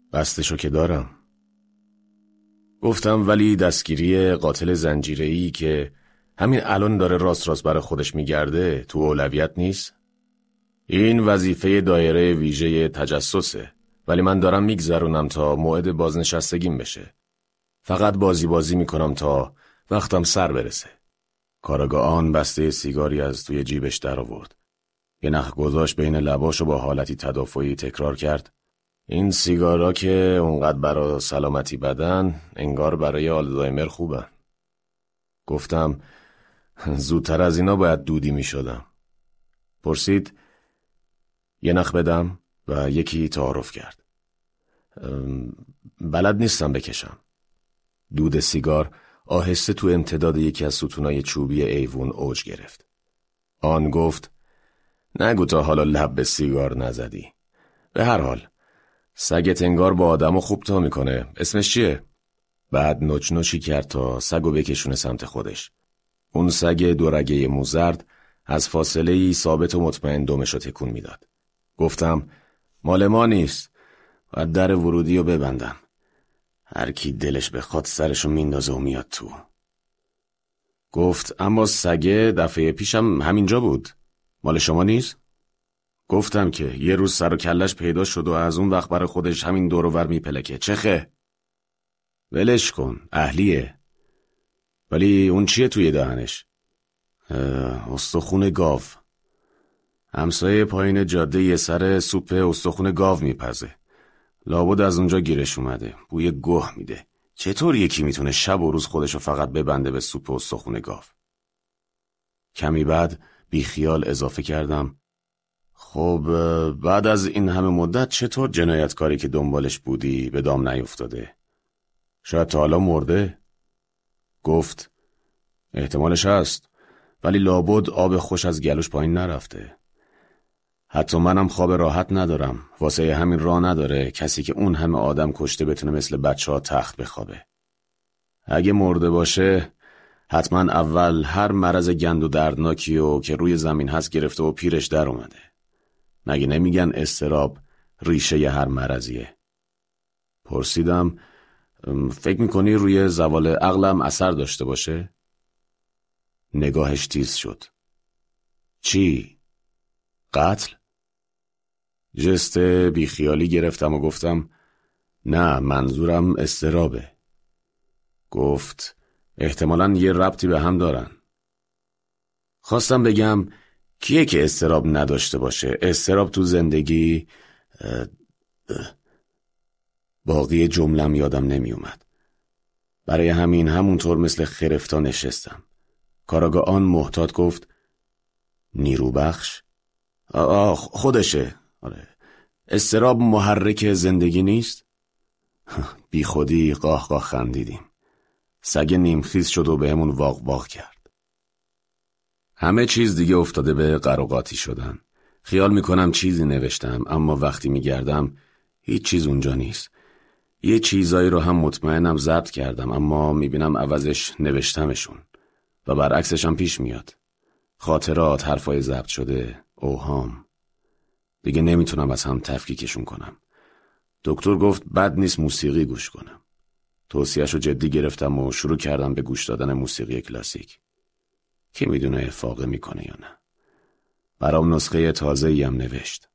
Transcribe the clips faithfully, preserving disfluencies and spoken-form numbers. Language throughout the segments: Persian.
بستشو که دارم. گفتم ولی دستگیری قاتل زنجیره‌ای که همین الان داره راست راست برای خودش میگرده تو اولویت نیست؟ این وظیفه دایره ویژه تجسسه، ولی من دارم میگذرونم تا موعد بازنشستگیم بشه. فقط بازی بازی میکنم تا وقتم سر برسه. کاراگاهان بسته سیگاری از توی جیبش در آورد. یه نخ گذاشت بین لباشو با حالتی تدافعی تکرار کرد: این سیگارا که اونقدر برای سلامتی بدن، انگار برای آلزایمر خوبن. گفتم زودتر از اینا باید دودی می شدم. پرسید یه نخ بدم و یکی تعارف کرد. بلد نیستم بکشم. دود سیگار آهسته تو امتداد یکی از ستونای چوبی ایوون اوج گرفت. آن گفت نگو تا حالا لب به سیگار نزدی. به هر حال سگت انگار با آدمو خوب تا میکنه. اسمش چیه؟ بعد نوچ نوچی کرد تا سگو بکشونه سمت خودش. اون سگ دورگه موزرد از فاصله ای ثابت و مطمئن دمشو تکون میداد. گفتم مال ما نیست. باید در ورودی رو ببندم. هر کی دلش بخواد سرشو میندازه و میاد تو. گفت اما سگه دفعه پیشم همینجا بود. مال شما نیست؟ گفتم که یه روز سر و کلش پیدا شد و از اون وقت برای خودش همین دور و ور میپلکه. چخه؟ ولش کن، اهلیه. ولی اون چیه توی دهنش؟ استخون گاو. همسایه پایین جاده یه سر سوپ استخون گاو میپزه. لابد از اونجا گیرش اومده. بوی گوه میده. چطور یکی میتونه شب و روز خودشو فقط ببنده به سوپ استخون گاو؟ کمی بعد بی خیال اضافه کردم خب بعد از این همه مدت چطور جنایتکاری که دنبالش بودی به دام نیفتاده؟ شاید تا حالا مرده؟ گفت احتمالش هست، ولی لابد آب خوش از گلوش پایین نرفته. حتی منم خواب راحت ندارم. واسه همین راه نداره کسی که اون همه آدم کشته بتونه مثل بچه ها تخت بخوابه. اگه مرده باشه حتما اول هر مرض گند و دردناکی و که روی زمین هست گرفته و پیرش در اومده. مگه نمیگن اضطراب ریشه ی هر مرضیه؟ پرسیدم فکر میکنی روی زوال عقلم اثر داشته باشه؟ نگاهش تیز شد. چی؟ قتل؟ جست بیخیالی گرفتم و گفتم نه، منظورم اضطرابه. گفت احتمالاً یه ربطی به هم دارن. خواستم بگم کیه که اضطراب نداشته باشه؟ اضطراب تو زندگی اه اه. باقی جملم یادم نمی اومد. برای همین همونطور مثل خرفتا نشستم. کاراگاهان محتاط گفت نیرو بخش؟ آه خودشه. آره. اضطراب محرک زندگی نیست؟ بی خودی قاه قاه خندیدیم. سگ نیمخیز شد و بهمون واق واق کرد. همه چیز دیگه افتاده به قراقاتی شدن. خیال میکنم چیزی نوشتم، اما وقتی میگردم هیچ چیز اونجا نیست. یه چیزایی رو هم مطمئنم ضبط کردم، اما میبینم عوضش نوشتمشون و برعکسش هم پیش میاد. خاطرات، حرفای ضبط شده، اوهام. دیگه نمیتونم از هم تفکیکشون کنم. دکتر گفت بد نیست موسیقی گوش کنم. توصیه‌شو رو جدی گرفتم و شروع کردم به گوش دادن موسیقی کلاسیک. کی میدونه افاقه میکنه یا نه. برام نسخه تازه‌ای هم نوشت.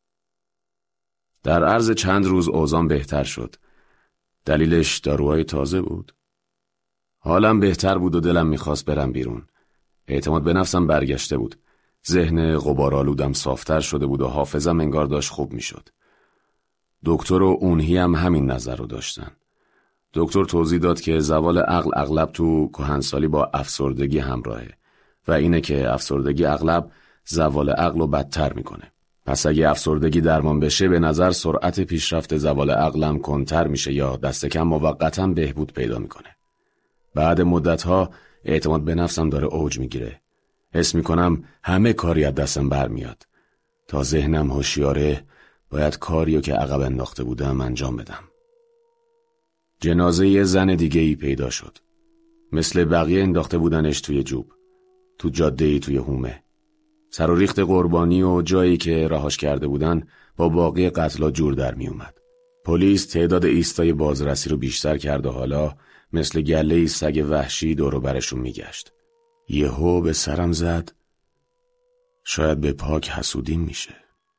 در عرض چند روز اوضاعم بهتر شد. دلیلش داروهای تازه بود. حالم بهتر بود و دلم میخواست برم بیرون. اعتماد به نفسم برگشته بود. ذهن غبارآلودم صافتر شده بود و حافظم انگار داشت خوب میشد. دکتر و اونهی هم همین نظر رو داشتن. دکتر توضیح داد که زوال عقل اغلب تو کهنسالی با افسردگی همراهه و اینه که افسردگی اغلب زوال عقل رو بدتر میکنه. پس اگه افسردگی درمان بشه به نظر سرعت پیشرفت زوال عقلم کنتر میشه یا دست کم موقتاً بهبود پیدا میکنه. بعد مدتها اعتماد به نفسم داره اوج میگیره. حس میکنم همه کاری از دستم برمیاد. تا ذهنم هوشیاره باید کاریو که عقب انداخته بودم انجام بدم. جنازه یه زن دیگه ای پیدا شد. مثل بقیه انداخته بودنش توی جوب. تو جاده ای توی هومه. سر و ریخت قربانی و جایی که رهاش کرده بودن با باقی قتلا جور در می اومد. پلیس تعداد ایستای بازرسی رو بیشتر کرد و حالا مثل گله‌ای سگ وحشی دور و برشون میگشت. یهو به سرم زد شاید به پاک حسودیم میشه.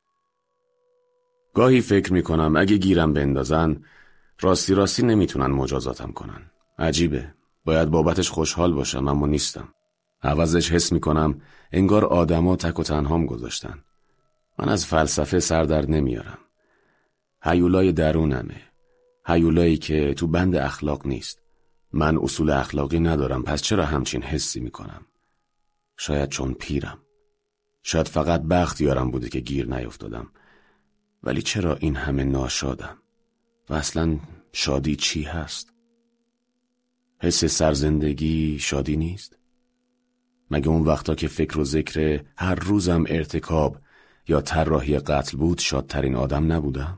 گاهی فکر میکنم اگه گیرم بندازن راستی راستی نمیتونن مجازاتم کنن. عجیبه، باید بابتش خوشحال باشم اما نیستم. عوضش حس میکنم انگار آدما تک و تنهام گذاشتن. من از فلسفه سر در نمیارم. هیولای درونمه، هیولایی که تو بند اخلاق نیست. من اصول اخلاقی ندارم، پس چرا همچین حسی میکنم؟ شاید چون پیرم، شاید فقط بخت یارم بوده که گیر نیفتادم. ولی چرا این همه ناشادم؟ و اصلا شادی چی هست؟ حس سرزندگی شادی نیست؟ مگه اون وقتا که فکر و ذکر هر روزم ارتکاب یا طراحی قتل بود شادترین آدم نبودم؟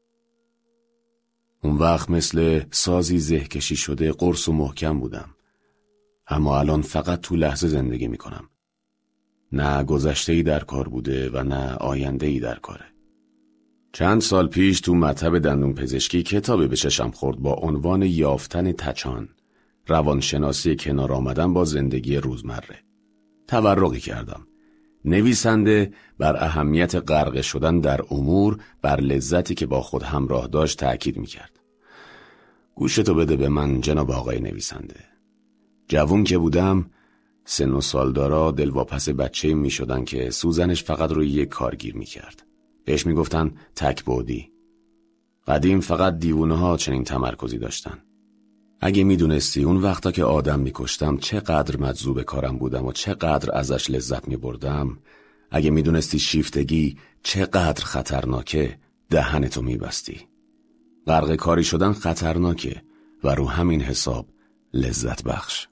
اون وقت مثل سازی زهکشی شده قرص و محکم بودم. اما الان فقط تو لحظه زندگی میکنم. نه گذشته‌ای در کار بوده و نه آینده‌ای در کاره. چند سال پیش تو مطب دندون پزشکی کتابی به چشم خورد با عنوان یافتن تچان، روانشناسی کنار آمدن با زندگی روزمره. تورقی کردم. نویسنده بر اهمیت غرق شدن در امور بر لذتی که با خود همراه داشت تأکید میکرد. گوشتو بده به من جناب آقای نویسنده. جوون که بودم سن و سالدارا دلواپس بچه‌ای میشدن که سوزنش فقط روی یک کار گیر میکرد. بهش میگفتن تک‌بعدی. قدیم فقط دیوونه ها چنین تمرکزی داشتن. اگه میدونستی اون وقتا که آدم میکشتم چقدر مجذوب کارم بودم و چقدر ازش لذت میبردم، اگه میدونستی شیفتگی چقدر خطرناکه دهنتو میبستی. غرق کاری شدن خطرناکه و رو همین حساب لذت بخش.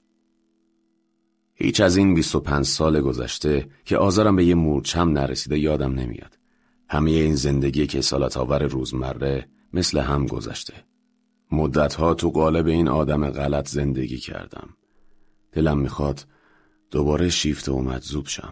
هیچ از این بیست و پنج سال گذشته که آزارم به یه مورچم نرسیده یادم نمیاد. همه این زندگی که سالت آور روزمره مثل هم گذشته. مدتها تو قالب این آدم غلط زندگی کردم. دلم میخواد دوباره شیفته و مجذوب شم.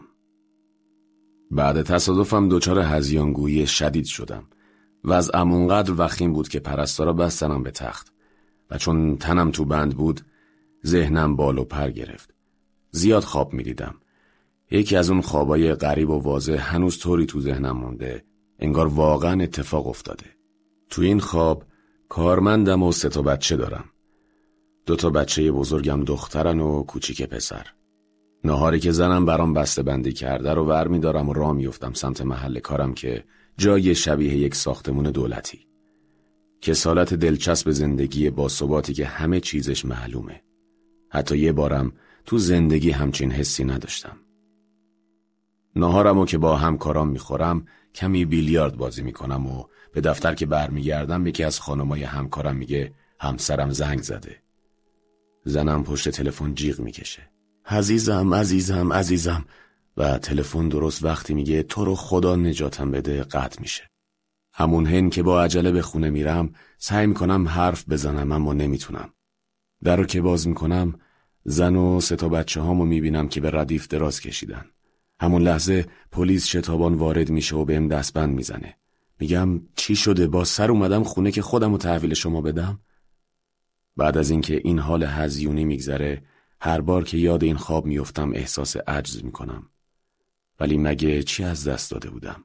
بعد تصادفم دچار هذیانگویی شدید شدم. وضعم اونقدر وخیم بود که پرستارا بستنم به تخت و چون تنم تو بند بود ذهنم بال و پر گرفت. زیاد خواب میدیدم. یکی از اون خوابای غریب و واضح هنوز طوری تو ذهنم مونده انگار واقعا اتفاق افتاده. تو این خواب کارمندم و سه تا بچه دارم. دو تا بچه بزرگم دخترن و کوچیک پسر. ناهاری که زنم برام بسته بندی کرده رو ور می‌دارم و راه میافتم سمت محل کارم که جای شبیه یک ساختمون دولتی. کسالت دلچسب زندگی با ثباتی که همه چیزش معلومه. حتی یه بارم تو زندگی همچین حسی نداشتم. ناهارمو که با همکارام میخورم کمی بیلیارد بازی میکنم و به دفتر که برمیگردم یکی از خانمای همکارم میگه همسرم زنگ زده. زنم پشت تلفن جیغ میکشه. عزیزم عزیزم عزیزم و تلفن درست وقتی میگه تو رو خدا نجاتم بده قطع میشه. همون هن که با عجله به خونه میرم سعی میکنم حرف بزنم اما نمیتونم. در رو که باز میکنم زن و سه تا بچه هامو میبینم که به ردیف دراز کشیدن. همون لحظه پلیس شتابان وارد میشه و بهم دستبند میزنه. میگم چی شده؟ با سر اومدم خونه که خودمو تحویل شما بدم. بعد از اینکه این حال هزیونی میگذره هر بار که یاد این خواب میافتم احساس عجز میکنم. ولی مگه چی از دست داده بودم؟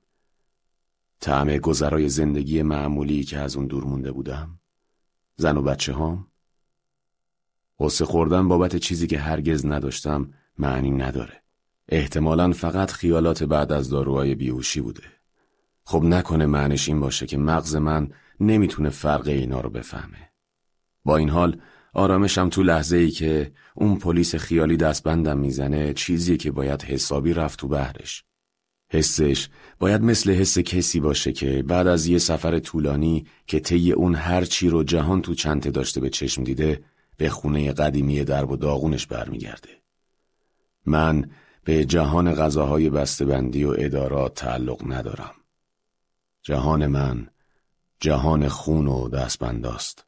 طعم گذرای زندگی معمولی که از اون دور مونده بودم؟ زن و بچه هام؟ غصه خوردن بابت چیزی که هرگز نداشتم معنی نداره. احتمالاً فقط خیالات بعد از داروهای بیهوشی بوده. خب نکنه معنیش این باشه که مغز من نمیتونه فرق اینا رو بفهمه. با این حال آرامشم تو لحظه ای که اون پلیس خیالی دستبندم میزنه چیزی که باید حسابی رفت تو بحرش. حسش باید مثل حس کسی باشه که بعد از یه سفر طولانی که طی اون هر چی رو جهان تو چنته داشته به چشم دیده به خونه قدیمی درب و داغونش برمیگرده. من به جهان غذاهای بسته‌بندی و ادارات تعلق ندارم. جهان من جهان خون و دستبنداست.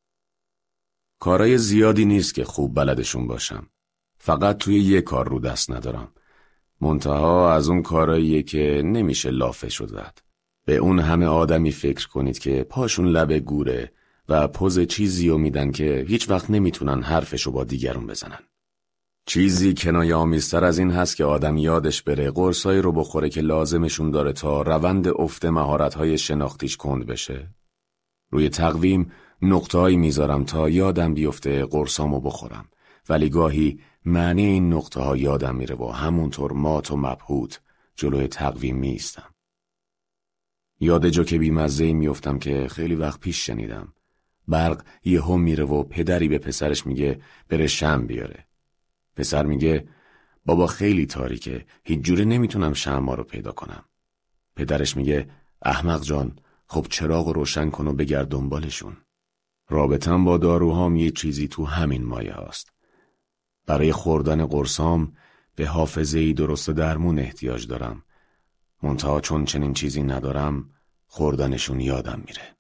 کارای زیادی نیست که خوب بلدشون باشم. فقط توی یه کار رو دست ندارم. منتها از اون کاراییه که نمیشه لافش رو زد. به اون همه آدمی فکر کنید که پاشون لب گوره و پوز چیزی رو میدن که هیچ وقت نمیتونن حرفشو با دیگرون بزنن. چیزی کنایه آمیزتر از این هست که آدم یادش بره قرصایی رو بخوره که لازمشون داره تا روند افت مهارت‌های شناختیش کند بشه. روی تقویم نقطه‌هایی میذارم تا یادم بیفته قرصامو بخورم، ولی گاهی معنی این نقطه‌ها یادم میره و همونطور مات و مبهوت جلوی تقویم میستم. یاد جوک بیمزه‌ای میافتم که خیلی وقت پیش شنیدم. برق یهو میره و پدری به پسرش میگه بره شمع بیاره. پسر میگه بابا خیلی تاریکه، هیچ جوره نمیتونم شمع رو پیدا کنم. پدرش میگه احمق جان، خب چراغ روشن کن و بگرد دنبالشون. رابطم با داروهام یه چیزی تو همین مایه هاست. برای خوردن قرصام به حافظه‌ای درست درمون احتیاج دارم. منتها چون چنین چیزی ندارم خوردنشون یادم میره.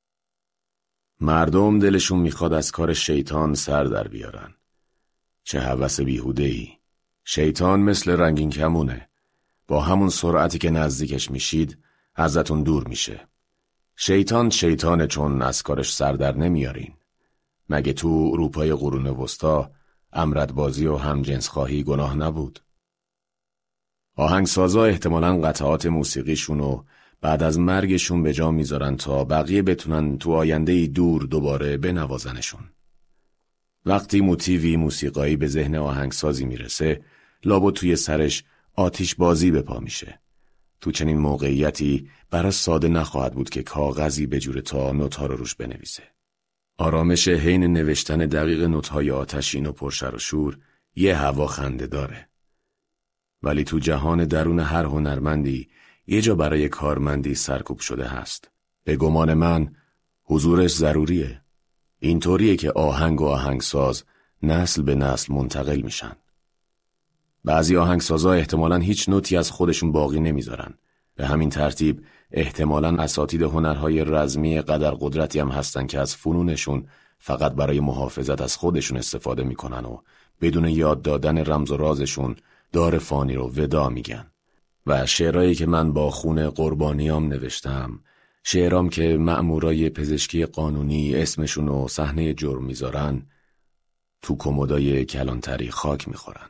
مردم دلشون میخواد از کار شیطان سر در بیارن. چه هوس بیهوده‌ای. شیطان مثل رنگین کمونه. با همون سرعتی که نزدیکش میشید ازتون دور میشه. شیطان شیطانه چون از کارش سر در نمیارین. مگه تو اروپای قرون وسطا امردبازی و همجنس خواهی گناه نبود؟ آهنگسازا احتمالاً قطعات موسیقیشونو بعد از مرگشون به جا میذارن تا بقیه بتونن تو آینده‌ای دور دوباره بنوازنشون. وقتی موتیوی موسیقایی به ذهن آهنگسازی میرسه، لابد توی سرش آتیش بازی به پا میشه. تو چنین موقعیتی برای ساده نخواهد بود که کاغذی به جور تا نوت‌ها رو روش بنویسه. آرامش حین نوشتن دقیق نوت‌های آتشین و پرشر و شور یه هوا خنده داره. ولی تو جهان درون هر هنرمندی یه جا برای کارمندی سرکوب شده هست. به گمان من حضورش ضروریه. اینطوریه که آهنگ و آهنگساز نسل به نسل منتقل میشن. بعضی آهنگسازا احتمالاً هیچ نوتی از خودشون باقی نمیذارن. به همین ترتیب احتمالاً اساتید هنرهای رزمی قدر قدرتی هم هستن که از فنونشون فقط برای محافظت از خودشون استفاده میکنن و بدون یاد دادن رمز و رازشون دار فانی رو ودا میگن. و شعرهایی که من با خون قربانیام نوشتم، شعرام که مأمورای پزشکی قانونی اسمشون رو صحنه جرم میذارن، تو کمدای کلانتری خاک میخورن.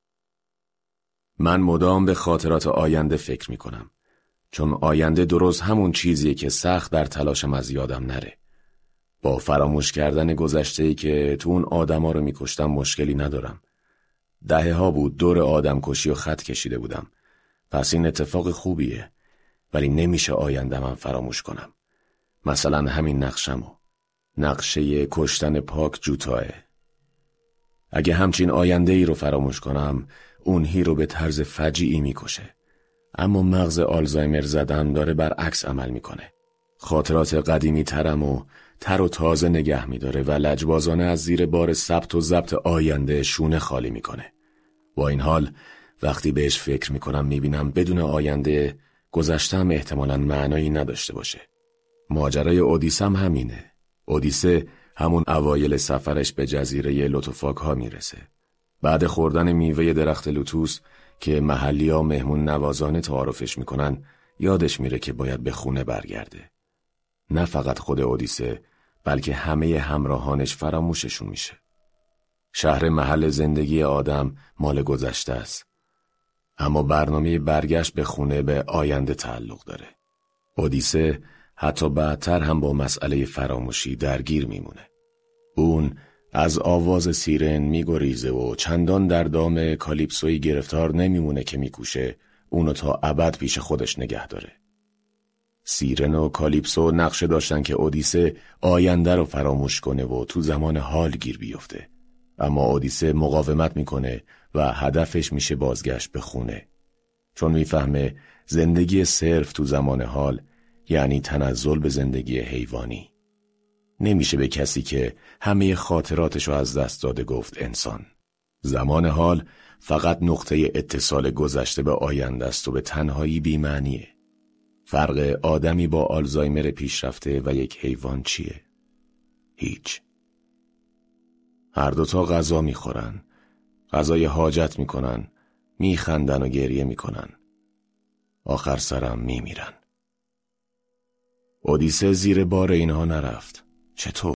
من مدام به خاطرات آینده فکر میکنم، چون آینده درست همون چیزیه که سخت در تلاشم از یادم نره. با فراموش کردن گذشته‌ای که تو اون آدما رو میکشتم مشکلی ندارم. دهه ها بود دور آدم کشی و خط کشیده بودم، پس این اتفاق خوبیه، ولی نمیشه آینده من فراموش کنم. مثلا همین نقشمو، نقشه کشتن پاک جوتاه. اگه همچین آینده ای رو فراموش کنم، اون هیرو به طرز فجیعی میکشه. اما مغز آلزایمر زدن داره برعکس عمل میکنه. خاطرات قدیمی ترم و تر و تازه نگه میداره و لجبازانه از زیر بار ثبت و ضبط آینده شونه خالی میکنه. با این حال وقتی بهش فکر میکنم میبینم بدون آینده گذشتم احتمالاً معنایی نداشته باشه. ماجرای اودیسه هم همینه. اودیسه همون اوایل سفرش به جزیره لوتوفاک ها میرسه. بعد خوردن میوه درخت لوتوس که محلی ها مهمون نوازانه تعارفش میکنن، یادش میره که باید به خونه برگرده. نه فقط خود اودیسه، بلکه همه همراهانش فراموششون میشه. شهر محل زندگی آدم مال گذشته است. اما برنامه برگشت به خونه به آینده تعلق داره. اودیسه حتی بعدتر هم با مسئله فراموشی درگیر میمونه. اون از آواز سیرن میگریزه و چندان در دام کالیپسوی گرفتار نمیمونه که میکوشه اونو تا ابد پیش خودش نگه داره. سیرن و کالیپسو نقشه داشتن که اودیسه آینده رو فراموش کنه و تو زمان حال گیر بیفته. اما اودیسه مقاومت میکنه و هدفش میشه بازگشت به خونه. چون میفهمه زندگی صرف تو زمان حال یعنی تنزل به زندگی حیوانی. نمیشه به کسی که همه خاطراتشو از دست داده گفت انسان. زمان حال فقط نقطه اتصال گذشته به آینده است و به تنهایی بی‌معنیه. فرق آدمی با آلزایمر پیشرفته و یک حیوان چیه؟ هیچ. هر دوتا غذا میخورن، غذای حاجت میکنن، میخندن و گریه میکنن. آخر سرم میمیرن. اودیسه زیر بار اینها نرفت. چطور؟